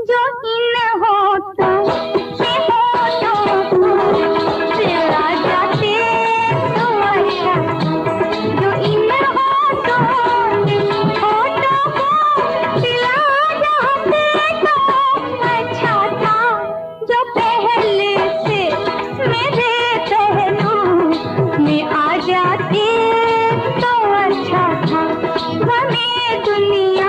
जो इन होठों से होठों को पिला जाते तो अच्छा, जो इन होठों होठों को पिला जाते तो अच्छा था, जो पहले से मेरे पहलू में आ जाते तो अच्छा था, गमे दुनिया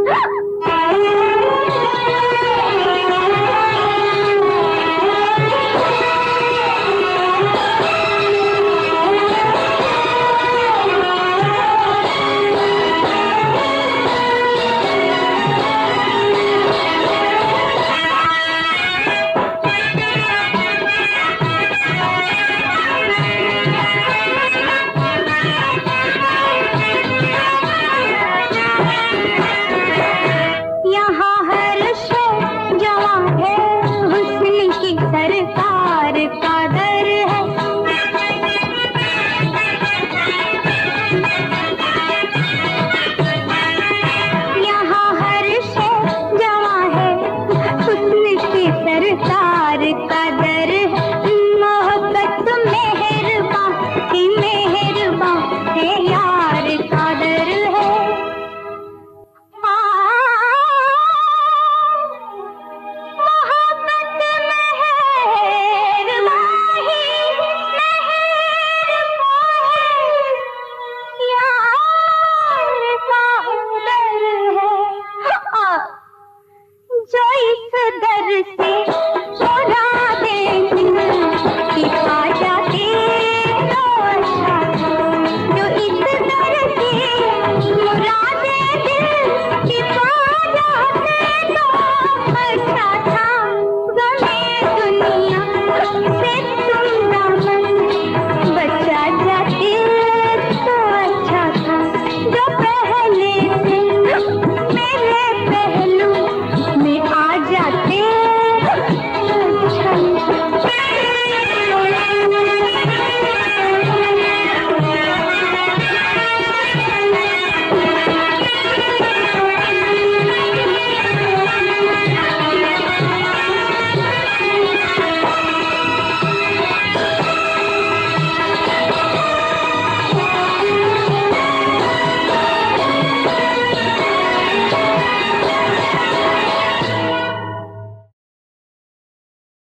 सरकार का दर है, यहाँ हर शय जवां है, हुस्न की सरकार का दर है। मोहब्बत मेहरबां की मेहरबां है, यार का दर है। जो इस दर से